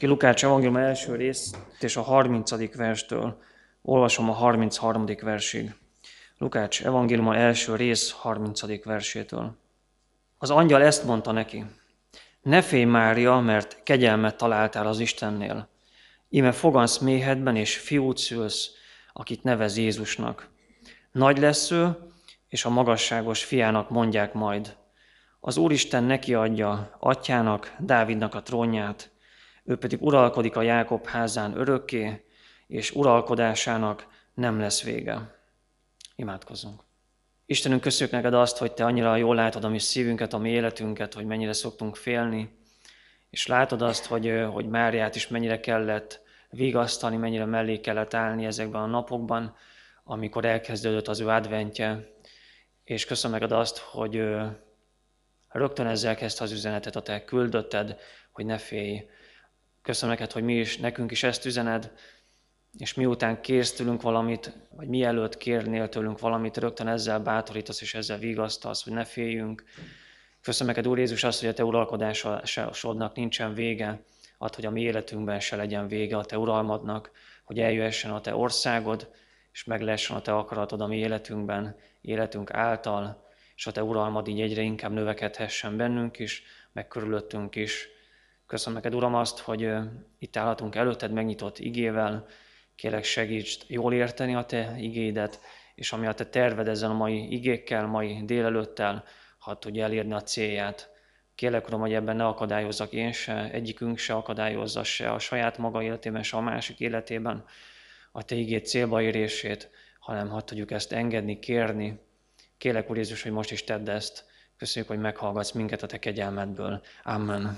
Lukács evangélium első rész és a 30. verstől olvasom a 33. versig. Lukács evangélium első rész 30. versétől. Az angyal ezt mondta neki: Ne félj, Mária, mert kegyelmet találtál az Istennél. Íme fogansz méhedben, és fiút szülsz, akit nevez Jézusnak. Nagy lesz ő, és a magasságos fiának mondják majd. Az Úristen neki adja atyának, Dávidnak a trónját, ő pedig uralkodik a Jákob házán örökké, és uralkodásának nem lesz vége. Imádkozzunk. Istenünk, köszönjük neked azt, hogy te annyira jól látod a mi szívünket, a mi életünket, hogy mennyire szoktunk félni, és látod azt, hogy Máriát is mennyire kellett vigasztani, mennyire mellé kellett állni ezekben a napokban, amikor elkezdődött az ő adventje, és köszönöm neked azt, hogy rögtön ezzel kezdte az üzenetet, a te küldötted, hogy ne félj. Köszönöm neked, hogy nekünk is ezt üzened, és miután kérsz tőlünk valamit, vagy mielőtt kérnél tőlünk valamit, rögtön ezzel bátorítasz és ezzel vigasztalsz, hogy ne féljünk. Köszönöm neked, Úr Jézus, azt, hogy a te uralkodásodnak nincsen vége, add, hogy a mi életünkben se legyen vége a te uralmadnak, hogy eljöhessen a te országod, és meg lehessen a te akaratod a mi életünkben, életünk által, és a te uralmad így egyre inkább növekedhessen bennünk is, meg körülöttünk is. Köszönöm neked, Uram, azt, hogy itt állhatunk előtted megnyitott igével. Kérlek, segíts jól érteni a te igédet, és ami a te terved ezzel a mai igékkel, mai délelőttel, hadd tudja elérni a célját. Kérlek, Uram, hogy ebben ne akadályozzak én se, egyikünk se akadályozza se a saját maga életében, se a másik életében a te igéd célba érését, hanem hadd tudjuk ezt engedni, kérni. Kérlek, Úr Jézus, hogy most is tedd ezt. Köszönjük, hogy meghallgatsz minket a te kegyelmedből. Amen.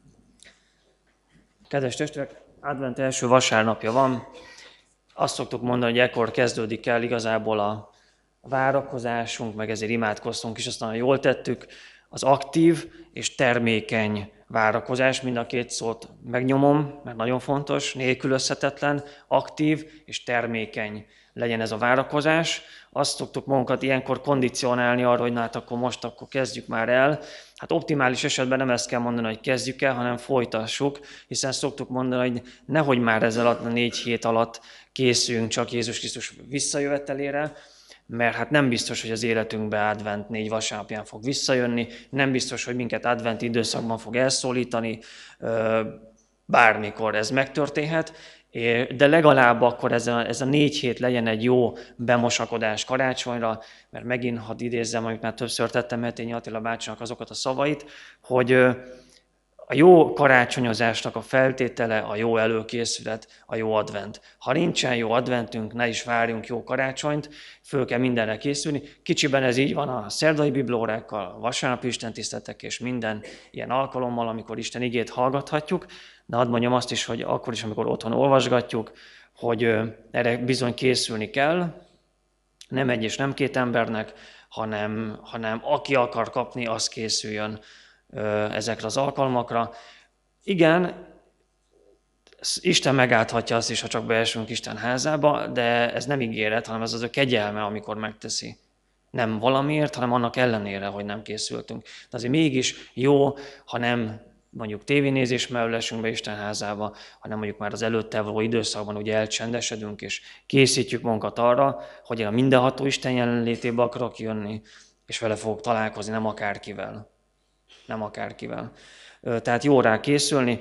Kedves testvérek, advent első vasárnapja van. Azt szoktuk mondani, hogy ekkor kezdődik el igazából a várakozásunk, meg ezért imádkoztunk is, aztán jól tettük, az aktív és termékeny várakozás, mind a két szót megnyomom, mert nagyon fontos, nélkülözhetetlen, aktív és termékeny legyen ez a várakozás. Azt szoktuk magunkat ilyenkor kondicionálni arra, hogy hát akkor kezdjük már el. Hát optimális esetben nem ezt kell mondani, hogy kezdjük el, hanem folytassuk, hiszen szoktuk mondani, hogy nehogy már ezzel a 4 hét alatt készüljünk csak Jézus Krisztus visszajövetelére, mert hát nem biztos, hogy az életünkbe advent 4 vasárnapján fog visszajönni, nem biztos, hogy minket advent időszakban fog elszólítani, bármikor ez megtörténhet, de legalább akkor ez a 4 hét legyen egy jó bemosakodás karácsonyra, mert megint, hadd idézzem, amit már többször tettem Hetényi Attila bácsinak azokat a szavait, hogy a jó karácsonyozásnak a feltétele a jó előkészület, a jó advent. Ha nincsen jó adventünk, ne is várjunk jó karácsonyt, föl kell mindenre készülni. Kicsiben ez így van a szerdai bibliórákkal, a vasárnapi istentiszteletek és minden ilyen alkalommal, amikor Isten igét hallgathatjuk, de hadd mondjam azt is, hogy akkor is, amikor otthon olvasgatjuk, hogy erre bizony készülni kell, nem egy és nem 2 embernek, hanem aki akar kapni, az készüljön ezekre az alkalmakra. Igen, Isten megállthatja azt is, ha csak beesünk Isten házába, de ez nem ígéret, hanem ez az ő kegyelme, amikor megteszi. Nem valamiért, hanem annak ellenére, hogy nem készültünk. De azért mégis jó, ha nem mondjuk tévénézés mellett esünk be Isten házába, hanem mondjuk már az előtte való időszakban ugye elcsendesedünk, és készítjük magunkat arra, hogy én a mindenható Isten jelenlétébe akarok jönni, és vele fogok találkozni, nem akárkivel. Nem akárkivel. Tehát jó rá készülni.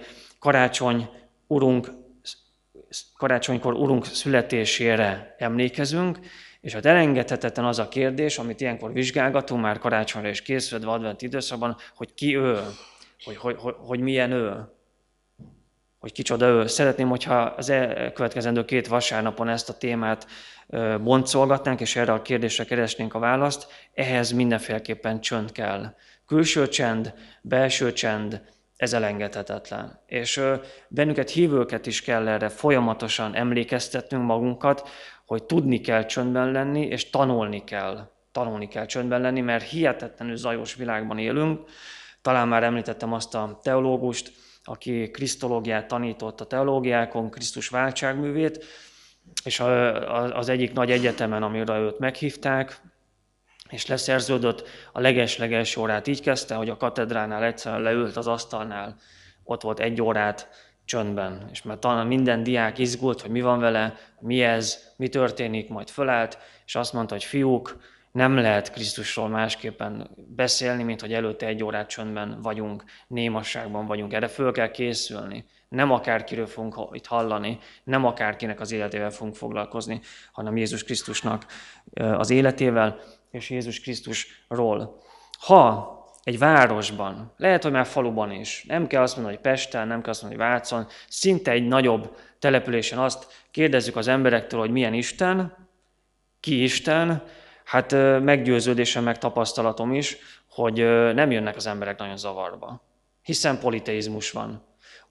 Karácsonykor Urunk születésére emlékezünk, és hát elengedhetetlen az a kérdés, amit ilyenkor vizsgálgatunk, már karácsonyra is készülve advent időszakban, hogy ki ő, hogy milyen ő, hogy kicsoda ő. Szeretném, hogyha az elkövetkezendő 2 vasárnapon ezt a témát boncolgatnánk, és erre a kérdésre keresnénk a választ. Ehhez mindenféleképpen csönd kell. Külső csend, belső csend, ez elengedhetetlen. És bennünket hívőket is kell erre folyamatosan emlékeztetnünk magunkat, hogy tudni kell csöndben lenni, és tanulni kell. Tanulni kell csöndben lenni, mert hihetetlenül zajos világban élünk. Talán már említettem azt a teológust, aki krisztológiát tanított a teológiákon, Krisztus váltságművét, és az egyik nagy egyetemen, amire őt meghívták, és leszerződött, a leges-leges órát így kezdte, hogy a katedránál egyszerűen leült az asztalnál, ott volt 1 órát, csöndben. És mert talán minden diák izgult, hogy mi van vele, mi ez, mi történik, majd fölállt, és azt mondta, hogy fiúk, nem lehet Krisztusról másképpen beszélni, mint hogy előtte 1 órát csöndben vagyunk, némasságban vagyunk. Erre föl kell készülni. Nem akárkiről fogunk itt hallani, nem akárkinek az életével fogunk foglalkozni, hanem Jézus Krisztusnak az életével és Jézus Krisztusról. Ha egy városban, lehet, hogy már faluban is, nem kell azt mondani, hogy Pesten, nem kell azt mondani, hogy Vácon, szinte egy nagyobb településen azt kérdezzük az emberektől, hogy milyen Isten, ki Isten, hát meggyőződésem, meg tapasztalatom is, hogy nem jönnek az emberek nagyon zavarba, hiszen politeizmus van.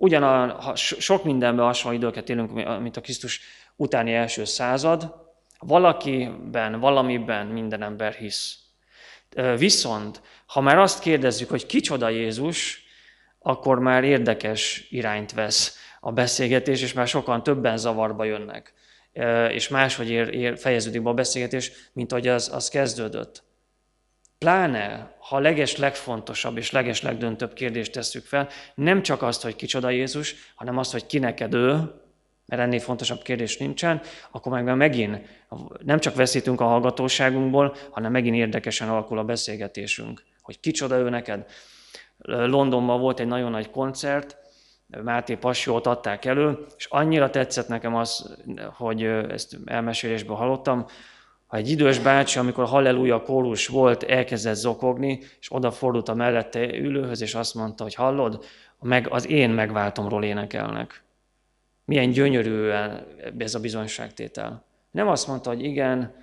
Sok mindenben hasonló időket élünk, mint a Krisztus utáni első század, valakiben, valamiben minden ember hisz. Viszont, ha már azt kérdezzük, hogy kicsoda Jézus, akkor már érdekes irányt vesz a beszélgetés, és már sokan többen zavarba jönnek. És máshogy fejeződik be a beszélgetés, mint ahogy az kezdődött. Pláne, ha legfontosabb és legdöntőbb kérdést tesszük fel, nem csak azt, hogy kicsoda Jézus, hanem azt, hogy ki neked ő, mert ennél fontosabb kérdés nincsen, akkor meg megint nem csak veszítünk a hallgatóságunkból, hanem megint érdekesen alakul a beszélgetésünk, hogy kicsoda ő neked. Londonban volt egy nagyon nagy koncert, Máté Passiót adták elő, és annyira tetszett nekem az, hogy ezt elmesélésből hallottam, ha egy idős bácsi, amikor a halleluja kórus volt, elkezdett zokogni, és odafordult a mellette ülőhöz, és azt mondta, hogy hallod, az én megváltomról énekelnek. Milyen gyönyörű ez a bizonyságtétel. Nem azt mondta, hogy igen,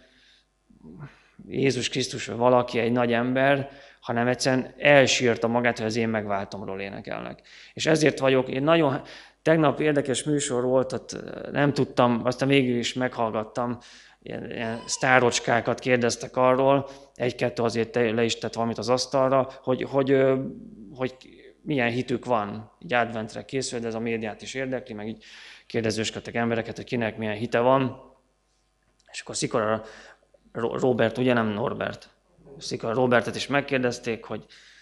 Jézus Krisztus vagy valaki, egy nagy ember, hanem egyszerűen elsírta magát, hogy az én megváltomról énekelnek. És ezért vagyok, tegnap érdekes műsor volt, nem tudtam, aztán végül is meghallgattam, ilyen sztárocskákat kérdeztek arról, 1-2 azért le is tett valamit az asztalra, hogy milyen hitük van, így adventre készül, de ez a médiát is érdekli, meg így kérdezősködtek embereket, hogy kinek milyen hite van. És akkor Szikora Róbert, ugye nem Norbert, Szikora Róbertet is megkérdezték, hogy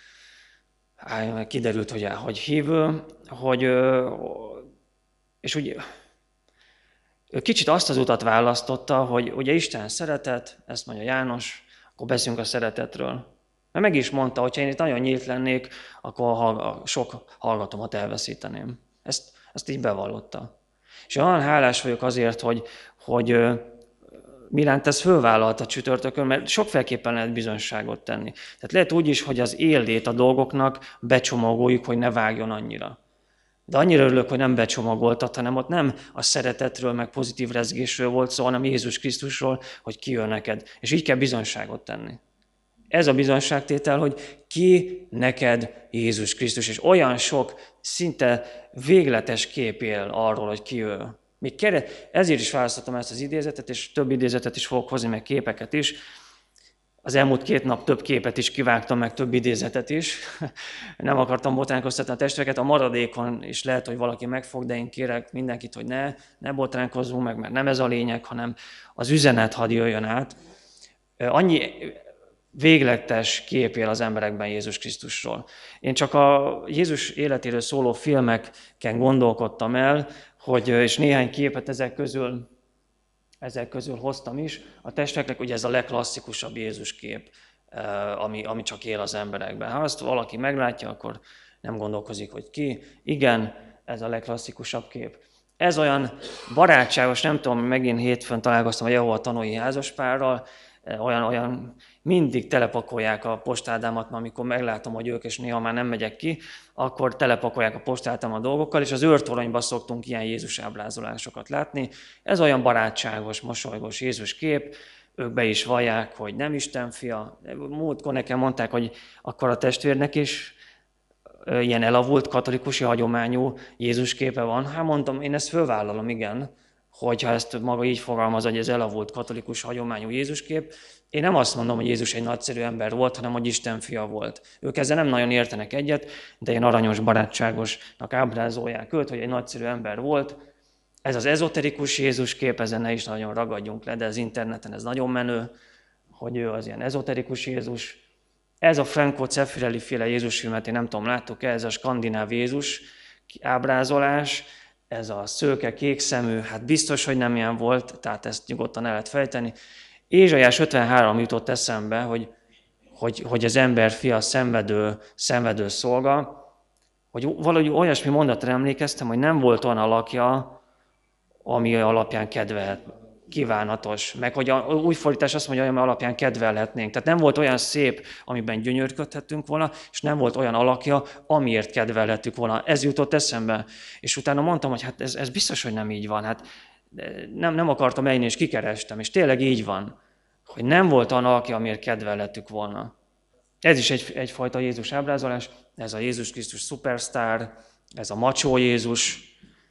kiderült, hogy hívő, és úgy ő kicsit azt az utat választotta, hogy ugye Isten szeretet, ezt mondja János, akkor beszélünk a szeretetről. Mert meg is mondta, hogy ha én itt nagyon nyílt lennék, akkor sok hallgatómat elveszíteném. Ezt így bevallotta. És olyan hálás vagyok azért, hogy Miránt ez fölvállalta csütörtökön, mert sokféleképpen lehet bizonyságot tenni. Tehát lehet úgy is, hogy az élét a dolgoknak becsomagoljuk, hogy ne vágjon annyira. De annyira örülök, hogy nem becsomagoltat, hanem ott nem a szeretetről, meg pozitív rezgésről volt szó, hanem Jézus Krisztusról, hogy ki jön neked. És így kell bizonyságot tenni. Ez a bizonyságtétel, hogy ki neked Jézus Krisztus, és olyan sok szinte végletes kép él arról, hogy ki ő. Ezért is választottam ezt az idézetet, és több idézetet is fogok hozni, meg képeket is. Az elmúlt 2 nap több képet is kivágtam, meg több idézetet is. Nem akartam botránkoztatni a testvéreket, a maradékon is lehet, hogy valaki megfog, de én kérek mindenkit, hogy ne botránkozzunk meg, mert nem ez a lényeg, hanem az üzenet hadd jöjjön át. Annyi végletes kép él az emberekben Jézus Krisztusról. Én csak a Jézus életéről szóló filmeken gondolkodtam el, és néhány képet ezek közül hoztam is. A testvéreknek ugye ez a legklasszikusabb Jézus kép, ami csak él az emberekben. Ha azt valaki meglátja, akkor nem gondolkozik, hogy ki. Igen, ez a legklasszikusabb kép. Ez olyan barátságos, nem tudom, megint hétfőn találkoztam a Jehova tanúi házaspárral, olyan mindig telepakolják a postádámat, amikor meglátom, hogy ők, és néha már nem megyek ki, akkor telepakolják a postátám a dolgokkal, és az őrtoronyban szoktunk ilyen Jézus ábrázolásokat látni. Ez olyan barátságos, mosolygós Jézus kép, ők be is vallják, hogy nem Isten fia. Múltkor nekem mondták, hogy akkor a testvérnek is ilyen elavult katolikusi hagyományú Jézus képe van. Hát mondtam, én ezt fölvállalom, igen, hogyha ezt maga így fogalmaz, hogy ez elavult katolikus hagyományú Jézuskép. Én nem azt mondom, hogy Jézus egy nagyszerű ember volt, hanem hogy Isten fia volt. Ők ezzel nem nagyon értenek egyet, de én aranyos, barátságosnak ábrázolják őt, hogy egy nagyszerű ember volt. Ez az ezoterikus Jézuskép, ezen ne is nagyon ragadjunk le, de az interneten ez nagyon menő, hogy ő az ilyen ezoterikus Jézus. Ez a Franco Zeffirelli féle Jézus filmet, én nem tudom, láttuk-e, ez a skandináv Jézus ábrázolás, ez a szőke, kék szemű, hát biztos, hogy nem ilyen volt, tehát ezt nyugodtan el lehet fejteni. Ézsaiás 53 jutott eszembe, hogy az ember fia szenvedő szolga, hogy valahogy olyasmi mondatra emlékeztem, hogy nem volt olyan alakja, ami alapján kedvelhet, kívánatos. Meg hogy új fordítás azt mondja, hogy ami alapján kedvelhetnénk. Tehát nem volt olyan szép, amiben gyönyörködhettünk volna, és nem volt olyan alakja, amiért kedvelhettük volna. Ez jutott eszembe. És utána mondtam, hogy hát ez biztos, hogy nem így van. Hát nem akartam eljönni, és kikerestem. És tényleg így van, hogy nem volt olyan alakja, amiért kedvelhettük volna. Ez is egyfajta Jézus ábrázolás, ez a Jézus Krisztus szupersztár, ez a macsó Jézus.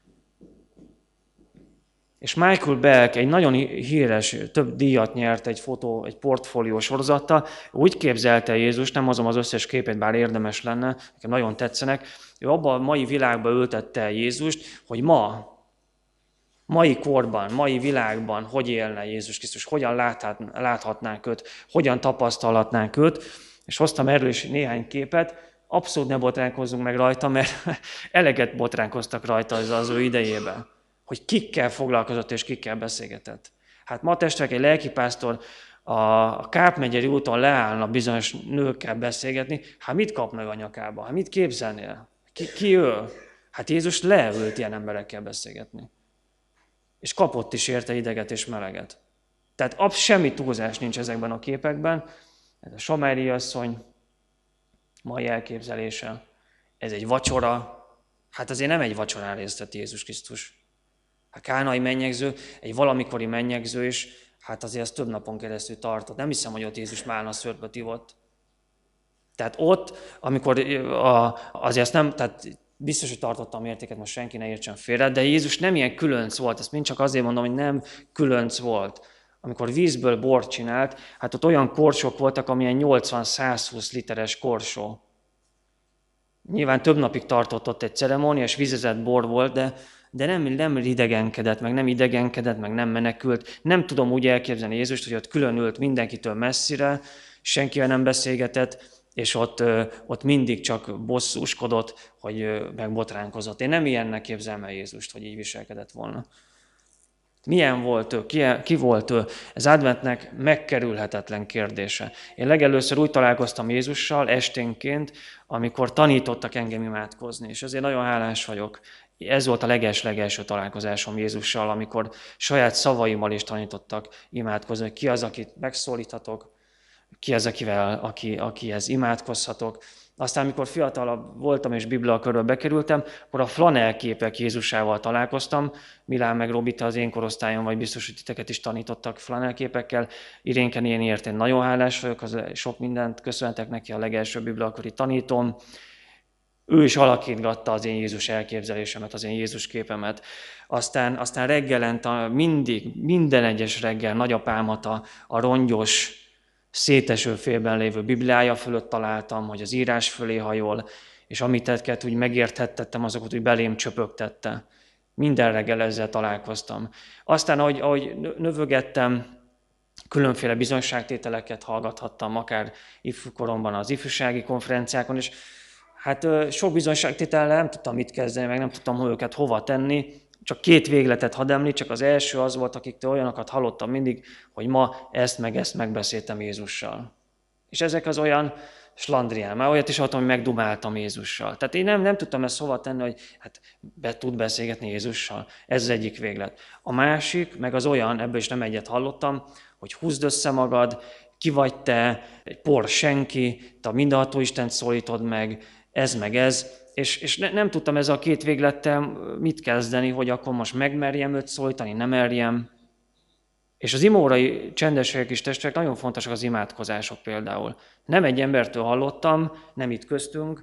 És Michael Belk egy nagyon híres, több díjat nyert egy portfólió sorozattal, úgy képzelte Jézus, nem hozom az összes képét, bár érdemes lenne, nekem nagyon tetszenek, ő abban a mai világban ültette el Jézust, hogy mai korban, mai világban hogy élne Jézus Krisztus, hogyan láthatnánk őt, hogyan tapasztalhatnánk őt, és hoztam erről is néhány képet, abszolút ne botránkozzunk meg rajta, mert eleget botránkoztak rajta az ő idejében, hogy kikkel foglalkozott és kikkel beszélgetett. Hát ma testvérek, egy lelkipásztor a Kárpmegyeri úton leállna bizonyos nőkkel beszélgetni, hát mit kap meg a nyakába? Hát mit képzelnél? Ki ő? Hát Jézus leült ilyen emberekkel beszélgetni. És kapott is érte ideget és meleget. Tehát semmi túlzás nincs ezekben a képekben. Ez a Samári asszony mai elképzelése. Ez egy vacsora. Hát azért nem egy vacsorán részt vett Jézus Krisztus. A kánai mennyegző, egy valamikori mennyegző is, hát azért ez több napon keresztül tartott. Nem hiszem, hogy ott Jézus málna szörpöt ivott. Tehát ott, amikor azért nem, tehát biztos, hogy tartottam a mértéket, most senki ne értsen félre, de Jézus nem ilyen különc volt, ezt mind csak azért mondom, hogy nem különc volt. Amikor vízből bort csinált, hát ott olyan korsók voltak, amilyen 80-120 literes korsó. Nyilván több napig tartott ott egy ceremónia, és vízezett bor volt, de nem idegenkedett, meg nem menekült. Nem tudom úgy elképzelni Jézust, hogy ott külön ült mindenkitől messzire, senkivel nem beszélgetett, és ott mindig csak bosszúskodott, hogy megbotránkozott. Én nem ilyennek képzelem el Jézust, hogy így viselkedett volna. Milyen volt ő? Ki volt ő? Ez adventnek megkerülhetetlen kérdése. Én legelőször úgy találkoztam Jézussal esténként, amikor tanítottak engem imádkozni, és ezért nagyon hálás vagyok. Ez volt a leges-legelső találkozásom Jézussal, amikor saját szavaimmal is tanítottak imádkozni, hogy ki az, akit megszólíthatok, ki az, akihez imádkozhatok. Aztán, amikor fiatalabb voltam és bibliakörbe bekerültem, akkor a flanelképek Jézusával találkoztam. Milán meg Robi, te az én korosztályom, vagy biztos, hogy titeket is tanítottak flanelképekkel. Irénke néniért én nagyon hálás vagyok, sok mindent köszönhetek neki, a legelső bibliakori tanítóm. Ő is alakítgatta az én Jézus elképzelésemet, az én Jézus képemet. Aztán reggelente, minden egyes reggel nagyapámat a rongyos, széteső félben lévő Bibliája fölött találtam, hogy az írás fölé hajol, és amit úgy megérthettettem, azokat úgy belém csöpögtette. Minden reggel ezzel találkoztam. Aztán, ahogy növögettem, különféle bizonyságtételeket hallgathattam, akár ifjúkoromban az ifjúsági konferenciákon, és hát sok bizonyságtétellel nem tudtam mit kezdeni, meg nem tudtam őket hova tenni. Csak 2 végletet hadd említsek, az első az volt, akiktől olyanokat hallottam mindig, hogy ma ezt megbeszéltem Jézussal. És ezek az olyan slandrián, már olyat is hallottam, hogy megdumáltam Jézussal. Tehát én nem tudtam ezt hova tenni, hogy hát tud beszélgetni Jézussal. Ez az egyik véglet. A másik, meg az olyan, ebből is nem egyet hallottam, hogy húzd össze magad, ki vagy te, egy por senki, te a mindenható Istent szólítod meg, ez meg ez. És nem tudtam ezzel a 2 véglettel mit kezdeni, hogy akkor most megmerjem őt szólítani, nem merjem. És az imórai csendességek is testvérek, nagyon fontosak az imádkozások például. Nem egy embertől hallottam, nem itt köztünk,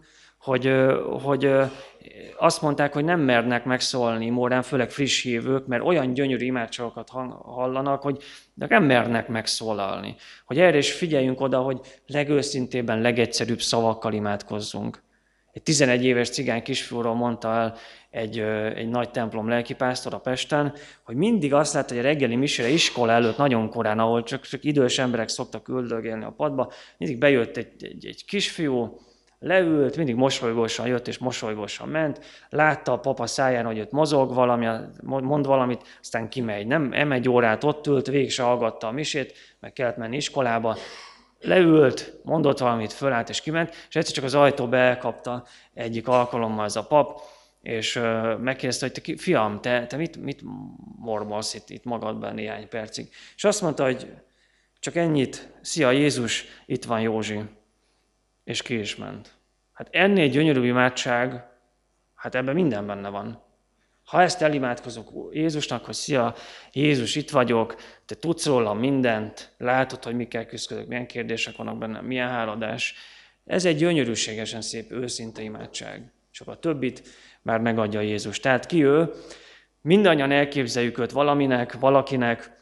hogy azt mondták, hogy nem mernek megszólalni imórán, főleg friss hívők, mert olyan gyönyörű imádságokat hallanak, hogy nem mernek megszólalni. Hogy erre is figyeljünk oda, hogy legőszintébben, legegyszerűbb szavakkal imádkozzunk. Egy 11 éves cigány kisfiúról mondta el egy nagy templom lelkipásztor a Pesten, hogy mindig azt látta, hogy a reggeli misére iskola előtt nagyon korán, ahol csak idős emberek szoktak üldögélni a padba, mindig bejött egy kisfiú, Leült, mindig mosolygósan jött és mosolygósan ment, látta a papa száján, hogy ott mozog valami, mond valamit, aztán kimegy. Nem egy órát ott ült, végig se hallgatta a misét, meg kellett menni iskolába. Leült, mondott valamit, fölállt és kiment, és egyszer csak az ajtóba elkapta egyik alkalommal ez a pap, és megkérdezte, hogy fiam, te mit mormolsz itt magadban néhány percig. És azt mondta, hogy csak ennyit, szia Jézus, itt van Józsi. És ki is ment. Hát ennél gyönyörű imádság, hát ebben minden benne van. Ha ezt elimádkozok Jézusnak, hogy szia, Jézus, itt vagyok, te tudsz róla mindent, látod, hogy mikkel küzdök, milyen kérdések vannak bennem, milyen háladás. Ez egy gyönyörűségesen szép, őszinte imádság. És akkor a többit már megadja Jézus. Tehát ki ő? Mindannyian elképzeljük őt valaminek, valakinek.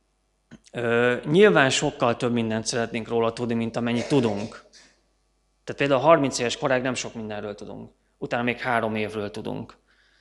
Nyilván sokkal több mindent szeretnénk róla tudni, mint amennyit tudunk. Tehát például a 30 éves koráig nem sok mindenről tudunk. Utána még 3 évről tudunk.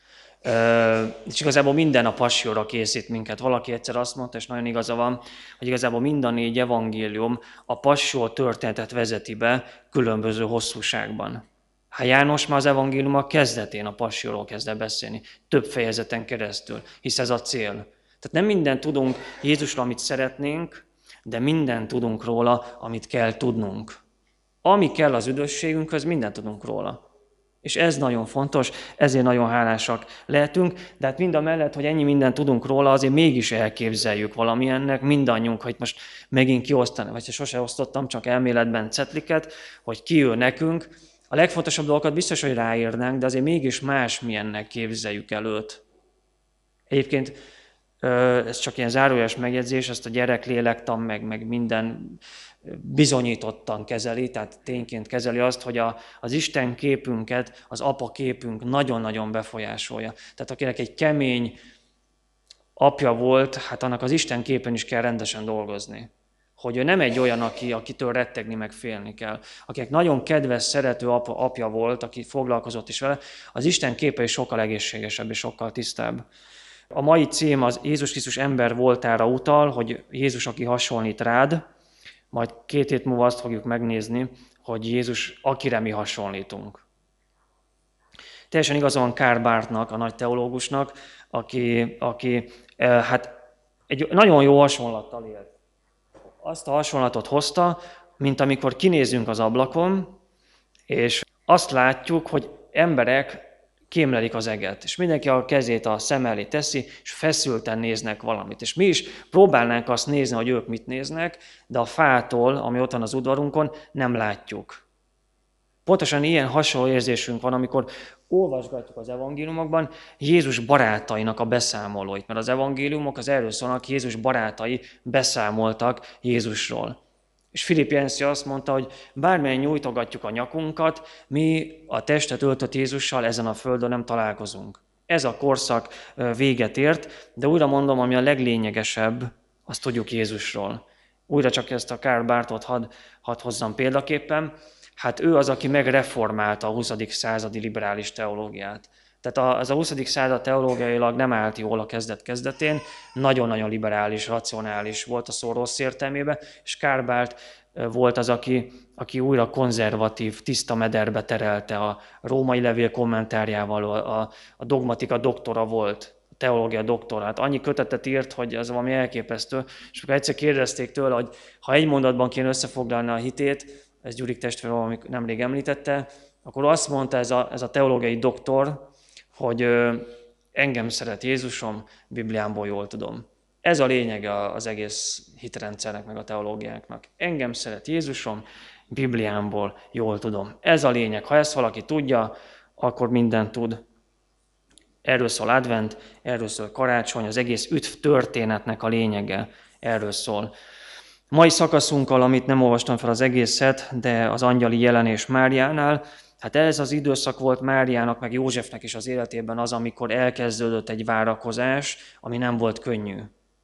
És igazából minden a passióra készít minket. Valaki egyszer azt mondta, és nagyon igaza van, hogy igazából mind a 4 evangélium a passió történetet vezeti be különböző hosszúságban. Hát János már az evangéliumok kezdetén a passióról kezd el beszélni, több fejezeten keresztül, hisz ez a cél. Tehát nem mindent tudunk Jézusról, amit szeretnénk, de mindent tudunk róla, amit kell tudnunk. Ami kell az üdvösségünkhöz, mindent tudunk róla. És ez nagyon fontos, ezért nagyon hálásak lehetünk, de hát mind a mellett, hogy ennyi mindent tudunk róla, azért mégis elképzeljük valamilyennek, mindannyiunk, hogy most megint kiosztani, vagy sose osztottam, csak elméletben cetliket, hogy ki ő nekünk. A legfontosabb dolgokat biztos, hogy ráírnánk, de azért mégis másmilyennek képzeljük el őt. Egyébként ez csak ilyen zárójeles megjegyzés, ezt a gyereklélektan, meg minden bizonyítottan kezeli, tehát tényként kezeli azt, hogy az Isten képünket, az apa képünk nagyon-nagyon befolyásolja. Tehát akinek egy kemény apja volt, hát annak az Isten képen is kell rendesen dolgozni. Hogy ő nem egy olyan, akitől rettegni, meg félni kell. Akinek nagyon kedves, szerető apja volt, aki foglalkozott is vele, az Isten képe is sokkal egészségesebb és sokkal tisztább. A mai cím az Jézus Krisztus ember voltára utal, hogy Jézus, aki hasonlít rád, majd 2 hét múlva azt fogjuk megnézni, hogy Jézus, akire mi hasonlítunk. Teljesen igaza van Karl Barthnak, a nagy teológusnak, aki hát egy nagyon jó hasonlattal élt. Azt a hasonlatot hozta, mint amikor kinézünk az ablakon, és azt látjuk, hogy emberek kémlelik az eget, és mindenki a kezét a szem elé teszi, és feszülten néznek valamit. És mi is próbálnánk azt nézni, hogy ők mit néznek, de a fától, ami ott van az udvarunkon, nem látjuk. Pontosan ilyen hasonló érzésünk van, amikor olvasgatjuk az evangéliumokban Jézus barátainak a beszámolóit, mert az evangéliumok az erről szólnak, Jézus barátai beszámoltak Jézusról. És Philip Yancey azt mondta, hogy bármilyen nyújtogatjuk a nyakunkat, mi a testet öltött Jézussal ezen a földön nem találkozunk. Ez a korszak véget ért, de újra mondom, ami a leglényegesebb, azt tudjuk Jézusról. Újra csak ezt a Karl Barthot hadd hozzam példaképpen. Hát ő az, aki megreformálta a 20. századi liberális teológiát. Tehát az a 20. század teológiailag nem állt jól a kezdetén, nagyon-nagyon liberális, racionális volt a szó rossz értelmében, és Karl Barth volt az, aki újra konzervatív, tiszta mederbe terelte a római levél kommentárjával, a dogmatika doktora volt, a teológia doktora. Hát annyi kötetet írt, hogy ez valami elképesztő, és akkor egyszer kérdezték tőle, hogy ha egy mondatban kéne összefoglalni a hitét, ez Gyurik testvér valami nemrég említette, akkor azt mondta ez a teológiai doktor, hogy engem szeret Jézusom, Bibliámból jól tudom. Ez a lényege az egész hitrendszernek, meg a teológiáknak. Engem szeret Jézusom, Bibliámból jól tudom. Ez a lényeg. Ha ezt valaki tudja, akkor mindent tud. Erről szól advent, erről szól karácsony, az egész üdv történetnek a lényege erről szól. Mai szakaszunkkal, amit nem olvastam fel az egészet, de az angyali jelenés Máriánál, hát ez az időszak volt Máriának, meg Józsefnek is az életében az, amikor elkezdődött egy várakozás, ami nem volt könnyű,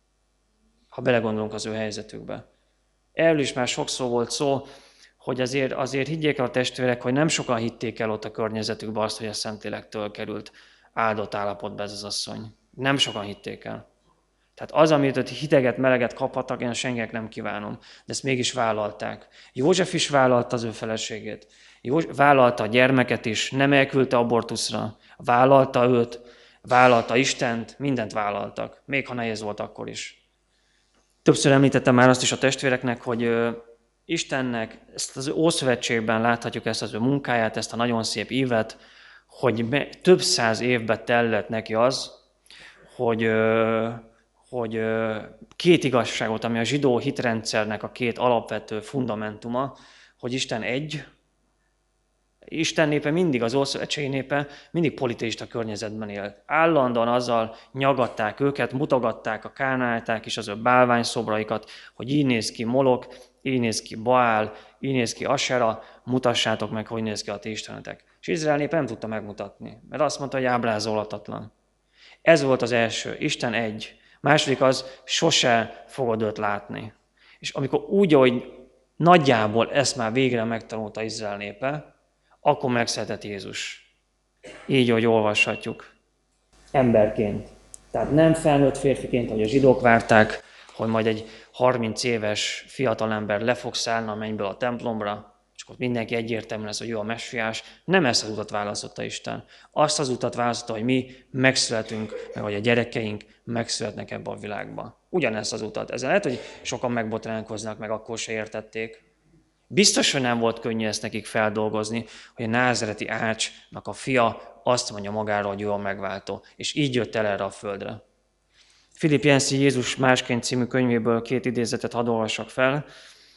ha belegondolunk az ő helyzetükbe. Erről is már sokszor volt szó, hogy azért higgyék el a testvérek, hogy nem sokan hitték el ott a környezetükbe azt, hogy a Szentlélektől került áldott állapotba ez az asszony. Nem sokan hitték el. Tehát az, amit ott hideget, meleget kaphattak, én senkinek nem kívánom. De ezt mégis vállalták. József is vállalta az ő feleségét. Vállalta a gyermeket is, nem elküldte abortuszra. Vállalta őt, vállalta Istent, mindent vállaltak. Még ha nehéz volt akkor is. Többször említettem már azt is a testvéreknek, hogy Istennek, ezt az Ószövetségben láthatjuk ezt az ő munkáját, ezt a nagyon szép ívet, hogy több száz évbe tellett neki az, hogy két igazságot, ami a zsidó hitrendszernek a két alapvető fundamentuma, hogy Isten egy, Isten népe mindig, az Ószövetségi népe mindig politeista környezetben élt. Állandóan azzal nyagatták őket, mutogatták a kánaáták és az ő bálványszobraikat, hogy így néz ki Molok, így néz ki Baál, így néz ki Asera, mutassátok meg, hogy néz ki a ti istenetek. És Izrael népe nem tudta megmutatni, mert azt mondta, hogy ábrázolhatatlan. Ez volt az első, Isten egy. Második az, sose fogod őt látni. És amikor úgy, hogy nagyjából ezt már végre megtanulta Izrael népe, akkor megszületett Jézus. Így, hogy olvashatjuk. Emberként. Tehát nem felnőtt férfiként, ahogy a zsidók várták, hogy majd egy 30 éves fiatalember le fog szállni a mennyből a templomra, és akkor mindenki egyértelmű lesz, hogy ő a messiás. Nem ezt az utat választotta Isten. Azt az utat választotta, hogy mi megszületünk, meg hogy a gyerekeink megszületnek ebbe a világba. Ugyanezt az utat. Ezzel lehet, hogy sokan megbotránkoznak, meg akkor se értették. Biztos, hogy nem volt könnyű ezt nekik feldolgozni, hogy a názereti Ácsnak a fia azt mondja magáról, hogy ő a megváltó. És így jött el erre a földre. Philip Yancey Jézus másként című könyvéből 2 idézetet hadd olvassak fel.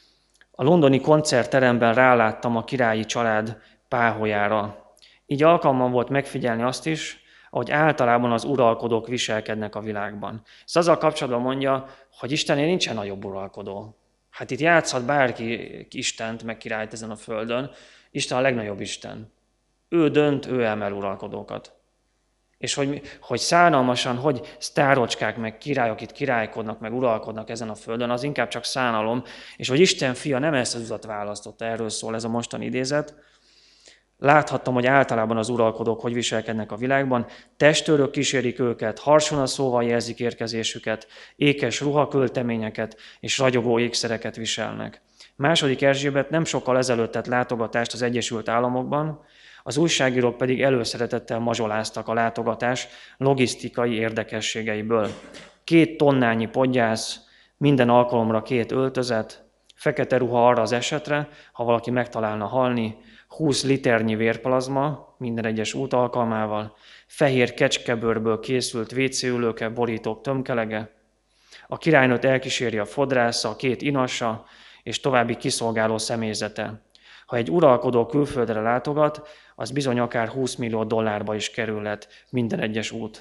A londoni koncertteremben ráláttam a királyi család páholyára. Így alkalmam volt megfigyelni azt is, ahogy általában az uralkodók viselkednek a világban. Ez azzal kapcsolatban mondja, hogy Istennél nincsen nagyobb uralkodó. Hát itt játszhat bárki Istent, meg királyt ezen a földön. Isten a legnagyobb Isten. Ő dönt, ő emel uralkodókat. És hogy szánalmasan, hogy sztárocskák, meg királyok itt királykodnak, meg uralkodnak ezen a földön, az inkább csak szánalom. És hogy Isten fia nem ezt az utat választotta, erről szól ez a mostani idézet. Láthattam, hogy általában az uralkodók hogy viselkednek a világban. Testőrök kísérik őket, harson a szóval jelzik érkezésüket, ékes ruhakölteményeket és ragyogó ékszereket viselnek. II. Erzsébet nem sokkal ezelőtt tett látogatást az Egyesült Államokban, az újságírók pedig előszeretettel mazsoláztak a látogatás logisztikai érdekességeiből. 2 tonnányi podgyász, minden alkalomra 2 öltözet, fekete ruha arra az esetre, ha valaki megtalálna halni, 20 liternyi vérplazma minden egyes út alkalmával, fehér kecskebőrből készült WC-ülőke, borítók tömkelege, a királynőt elkíséri a fodrásza, 2 inasa és további kiszolgáló személyzete. Ha egy uralkodó külföldre látogat, az bizony akár $20 millió is kerülhet minden egyes út.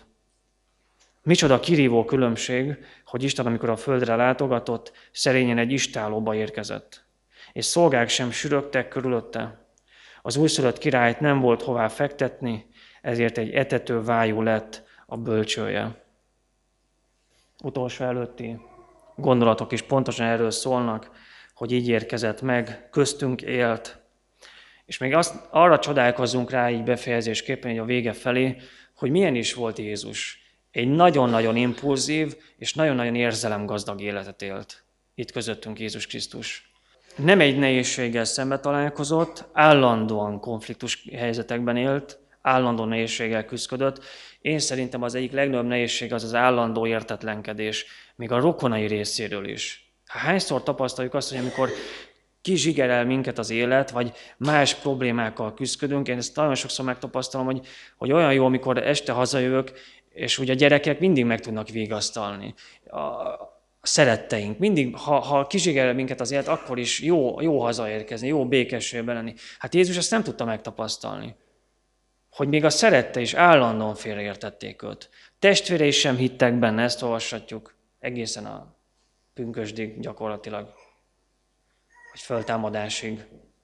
Micsoda kirívó különbség, hogy Isten, amikor a földre látogatott, szerényen egy istállóba érkezett. És szolgák sem sürögtek körülötte. Az újszülött királyt nem volt hová fektetni, ezért egy etető vájú lett a bölcsője. Utolsó előtti gondolatok is pontosan erről szólnak, hogy így érkezett meg, köztünk élt. És még arra csodálkozzunk rá így befejezésképpen, így a vége felé, hogy milyen is volt Jézus. Egy nagyon-nagyon impulzív és nagyon-nagyon érzelemgazdag életet élt. Itt közöttünk Jézus Krisztus. Nem egy nehézséggel szembe találkozott, állandóan konfliktus helyzetekben élt, állandó nehézséggel küzdött. Én szerintem az egyik legnagyobb nehézség az állandó értetlenkedés, még a rokonai részéről is. Hányszor tapasztaljuk azt, hogy amikor kizsigerel minket az élet, vagy más problémákkal küzdködünk, én ezt nagyon sokszor megtapasztalom, hogy olyan jó, amikor este hazajövök, és ugye a gyerekek mindig meg tudnak vigasztalni. A szeretteink, mindig, ha kizsigerel minket az élet, akkor is jó hazaérkezni, jó békességben lenni. Hát Jézus ezt nem tudta megtapasztalni. Hogy még a szerette is állandóan félreértették őt. Testvérei sem hittek benne, ezt olvashatjuk egészen a pünkösdig gyakorlatilag, vagy föltámadásig.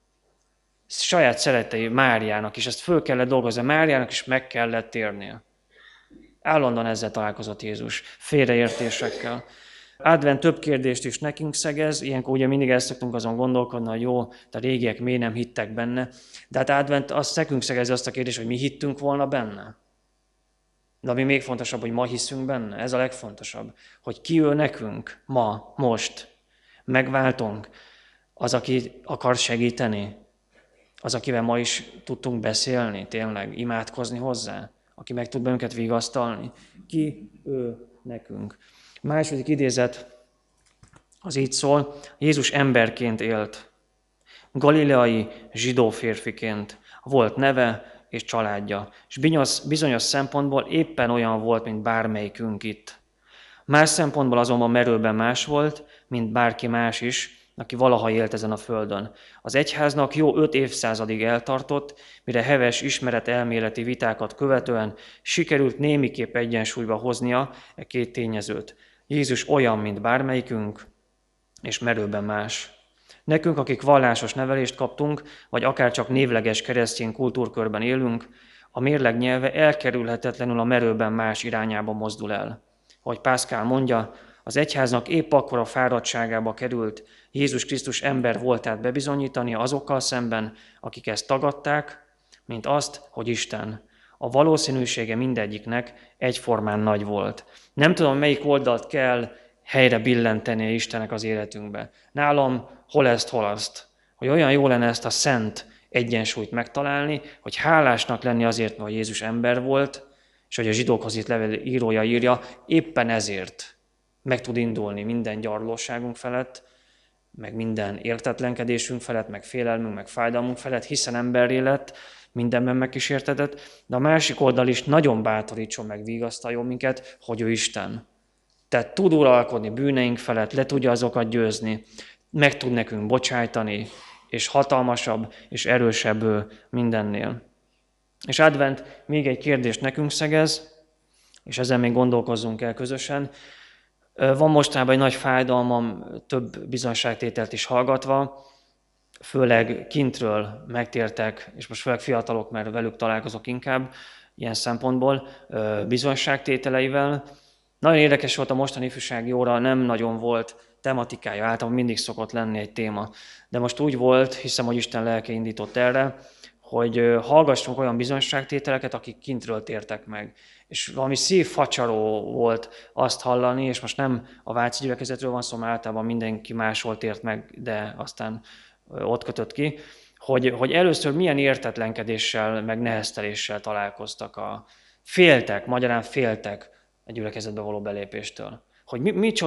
Saját szerettei Máriának is, ezt föl kellett dolgozni, Máriának is meg kellett térnie. Állandóan ezzel találkozott Jézus, félreértésekkel. Advent több kérdést is nekünk szegez, ilyenkor ugye mindig el szoktunk azon gondolkodni, hogy jó, de a régiek miért nem hittek benne, de hát Advent azt nekünk szegezi azt a kérdést, hogy mi hittünk volna benne. De ami még fontosabb, hogy ma hiszünk benne, ez a legfontosabb, hogy ki ő nekünk ma, most. Megváltunk, az, aki akar segíteni, az, akivel ma is tudtunk beszélni, tényleg imádkozni hozzá, aki meg tud bennünket vigasztalni. Ki ő nekünk? Második idézet az így szól, Jézus emberként élt, galileai zsidó férfiként, volt neve és családja, és bizonyos szempontból éppen olyan volt, mint bármelyikünk itt. Más szempontból azonban merőben más volt, mint bárki más is, aki valaha élt ezen a földön. Az egyháznak jó 5 évszázadig eltartott, mire heves ismeretelméleti vitákat követően sikerült némiképp egyensúlyba hoznia e két tényezőt. Jézus olyan, mint bármelyikünk, és merőben más. Nekünk, akik vallásos nevelést kaptunk, vagy akár csak névleges keresztény kultúrkörben élünk, a mérleg nyelve elkerülhetetlenül a merőben más irányába mozdul el. Ahogy Pászkál mondja, az egyháznak épp akkor a fáradtságába került Jézus Krisztus ember voltát bebizonyítani azokkal szemben, akik ezt tagadták, mint azt, hogy Isten. A valószínűsége mindegyiknek egyformán nagy volt. Nem tudom, melyik oldalt kell helyre billentenie Istennek az életünkbe. Nálam hol ezt, hol azt. Hogy olyan jó lenne ezt a szent egyensúlyt megtalálni, hogy hálásnak lenni azért, mert Jézus ember volt, és hogy a zsidókhoz itt levél írója írja, éppen ezért meg tud indulni minden gyarlóságunk felett, meg minden értetlenkedésünk felett, meg félelmünk, meg fájdalmunk felett, hiszen emberré lett, mindenben megkísértetett, de a másik oldal is nagyon bátorítson, meg vigasztaljon minket, hogy ő Isten. Tehát tud uralkodni bűneink felett, le tudja azokat győzni, meg tud nekünk bocsájtani, és hatalmasabb, és erősebb ő mindennél. És advent még egy kérdést nekünk szegez, és ezen még gondolkozzunk el közösen. Van mostanában egy nagy fájdalmam, több bizonyságtételt is hallgatva, főleg kintről megtértek, és most főleg fiatalok, mert velük találkozok inkább ilyen szempontból, bizonyságtételeivel. Nagyon érdekes volt a mostani ifjúsági óra, nem nagyon volt tematikája, általában mindig szokott lenni egy téma. De most úgy volt, hiszem, hogy Isten lelke indított erre, hogy hallgassunk olyan bizonyságtételeket, akik kintről tértek meg. És valami szívfacsaró volt azt hallani, és most nem a Váci gyülekezetről van szó, mert általában mindenki máshol tért meg, de aztán ott kötött ki, hogy először milyen értetlenkedéssel, meg nehezteléssel találkoztak féltek, magyarán féltek a gyülekezetbe való belépéstől. Hogy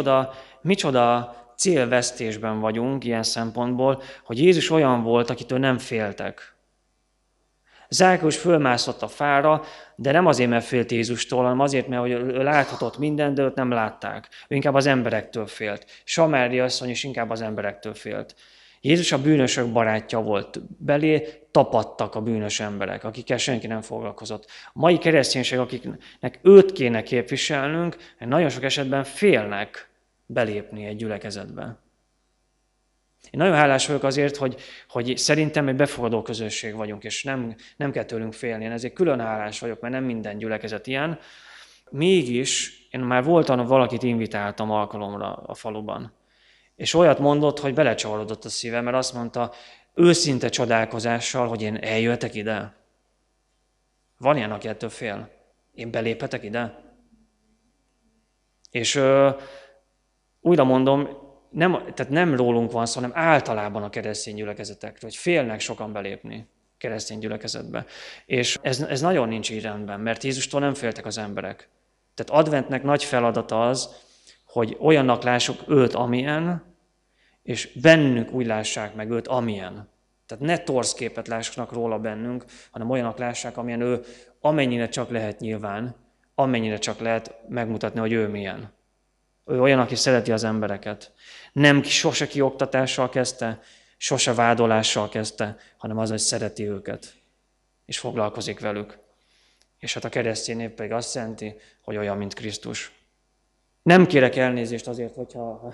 micsoda célvesztésben vagyunk ilyen szempontból, hogy Jézus olyan volt, akitől nem féltek. Zákeus fölmászott a fára, de nem azért, mert félt Jézustól, hanem azért, mert ő láthatott mindent, de őt nem látták. Ő inkább az emberektől félt. Samária asszony is inkább az emberektől félt. Jézus a bűnösök barátja volt. Belé tapadtak a bűnös emberek, akikkel senki nem foglalkozott. A mai kereszténység, akiknek őt kéne képviselnünk, nagyon sok esetben félnek belépni egy gyülekezetbe. Én nagyon hálás vagyok azért, hogy szerintem egy befogadó közösség vagyunk, és nem kell tőlünk félni. Én ezért külön hálás vagyok, mert nem minden gyülekezet ilyen. Mégis én már valakit invitáltam alkalomra a faluban. És olyat mondott, hogy belecsavarodott a szívem, mert azt mondta őszinte csodálkozással, hogy én eljöhetek ide. Van ilyen, aki ettől fél. Én beléphetek ide? És újra mondom, tehát nem rólunk van szó, hanem általában a keresztény gyülekezetekről, hogy félnek sokan belépni keresztény gyülekezetbe. És ez nagyon nincs így rendben, mert Jézustól nem féltek az emberek. Tehát adventnek nagy feladata az, hogy olyannak lássuk őt, amilyen, és bennünk úgy lássák meg őt, amilyen. Tehát ne torz képet lássanak róla bennünk, hanem olyanak lássák, amilyen ő, amennyire csak lehet nyilván, amennyire csak lehet megmutatni, hogy ő milyen. Ő olyan, aki szereti az embereket. Nem sose kioktatással kezdte, sose vádolással kezdte, hanem az, hogy szereti őket, és foglalkozik velük. És hát a keresztény név pedig azt jelenti, hogy olyan, mint Krisztus. Nem kérek elnézést azért, hogyha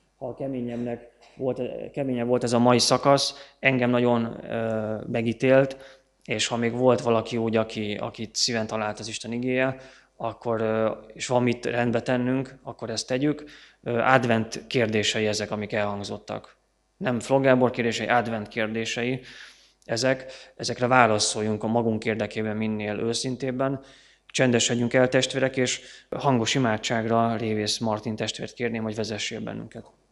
keményebb volt ez a mai szakasz, engem nagyon megítélt, és ha még volt valaki úgy, akit szíven talált az Isten igéje, akkor, és van mit rendbe tennünk, akkor ezt tegyük. Advent kérdései ezek, amik elhangzottak. Nem Flog Gábor kérdései, advent kérdései. Ezekre válaszoljunk a magunk érdekében minél őszintébben, Csendesedjünk el, testvérek, és hangos imádságra Révész Martin testvért kérném, hogy vezessél bennünket.